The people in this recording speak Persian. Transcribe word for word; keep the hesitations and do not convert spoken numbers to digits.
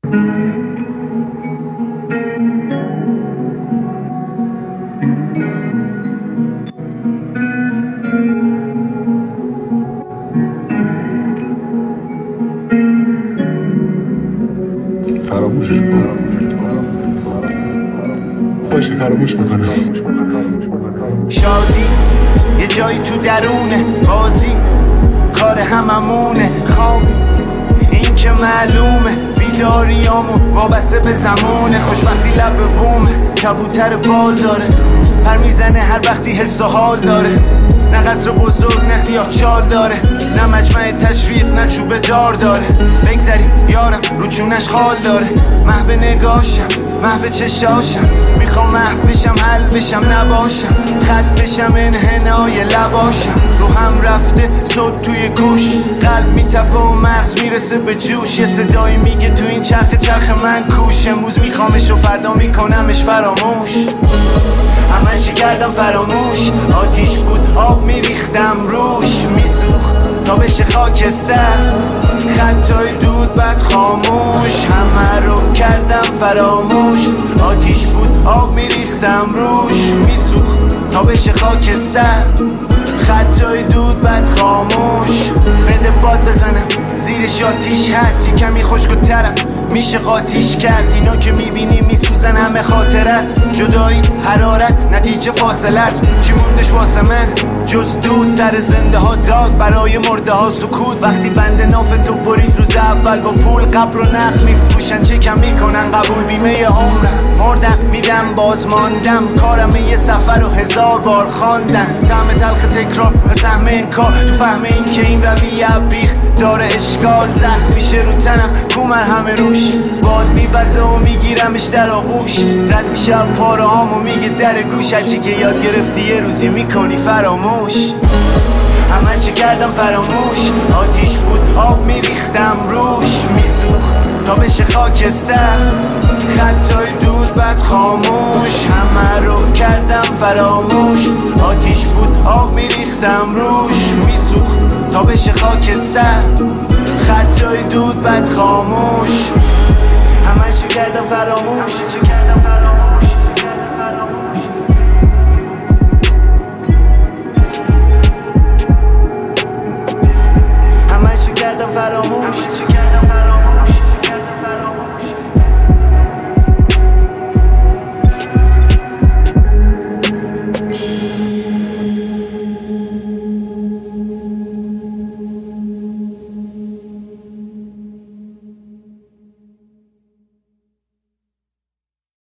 فراموشش کنم باشه فراموش میکنم. شادی یه جایی تو درونه، بازی کار هممونه، خوابی این که معلومه، بیداریامو وابسته به زمونه، خوشبختی لب به بومه، کبوتر بال داره پر میزنه هر وقتی حس و حال داره، نه قصر بزرگ نه سیاه چال داره، نه مجمع تشویق نه چوب دار داره، بگذریم یارم رو جونش خال داره، محو نگاشم محو چشاشم، میخوام محو بشم حل بشم نباشم، خط بشم انحنای لباشم، رو هم رفته صوت توی گوش، قلب میتپه و مغز میرسه به جوش، یه صدایی میگه تو این چرخ چرخ من کوش، امروز میخوامش و فردا میکنمش فراموش، همه چی کردم فراموش، آتیش بود آب میریختم روش، میسوخت تا بشه خاکستر، خطای دود بعد خاموش، همه رو کردم فراموش، آتیش بود آب میریختم روش، میسوخت تا بشه خاکستر، خطای دود بعد خاموش، بده باد بزنم زیرش آتیش هست، یه کمی خشک و طرف میشه قاطیش کرد، اینا که میبینی میسوزن همه خاطر است، جدایی حرارت نتیجه فاصله است، چی موندش واسه من جز دود، سر زنده ها داد برای مرده ها سکوت، وقتی بند ناف تو برید روز اول با پول، قبر و نقد میفروشن چه کم میکنن قبول، بیمه عمرم مردم میدم باز ماندم، کارم یه سفر و هزار بار خواندن، طعم تلخ تکرار و سهم انکار، تو فهم این که این رویه بیخ داره اشکال، زخم میشه رو تنم کومر همه روش، باد میوزه و میگیرمش در آغوش، رد میشه پاره هام و میگه در گوش، هرچی که یاد گرفتی یه روزی میکنی فراموش، همه چی کردم فراموش، آتیش بود آب میریختم روش، میسوخت تا بشه خاکستر، خطای دود بعد خاموش، همه رو کردم فراموش، آتیش بود آب میریختم روش، میسوخت تا بشه خاکستر، خطای دود بعد